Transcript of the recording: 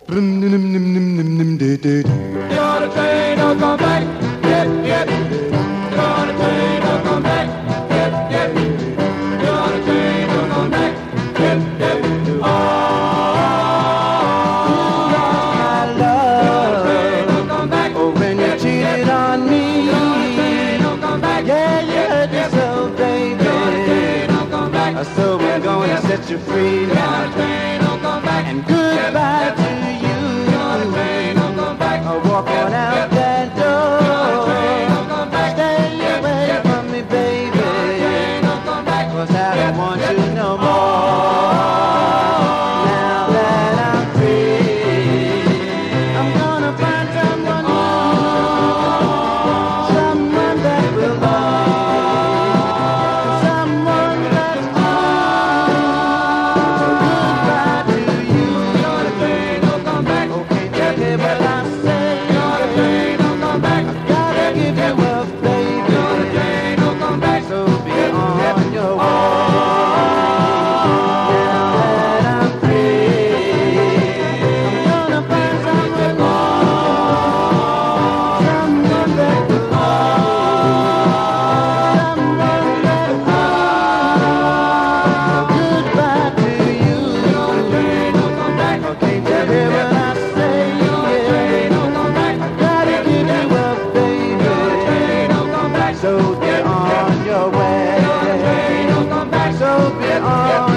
You're the train, don't come back. Yep, yep. You're the train, don't come back. Yep, yep. You're the train, don't come back. Yep, yep. Oh, my love. don't come back. Oh, when you cheated on me. Don't come back. Yeah, you hurt me so, baby. Don't come back. So we're going to set you free now. Don't come back. And goodbye to you. Don't come back. Walking out that door. Stay away from me, baby. 'Cause I don't want you no more. Now that I'm free, I'm gonna find someone new. Someone that will love me. Someone that's true. Goodbye to you. Don't come back. Okay, take it what I say. Don't come back. Gotta give you up, baby. Don't come back. So be on your way. Now that I'm free, I'm gonna find someone more. Someone that will love me. Someone that's goodbye to you. Don't come back. Okay, tell me what I say. Don't come back. Gotta give you up, baby. Don't come back. So be on your way. Don't come back. So be on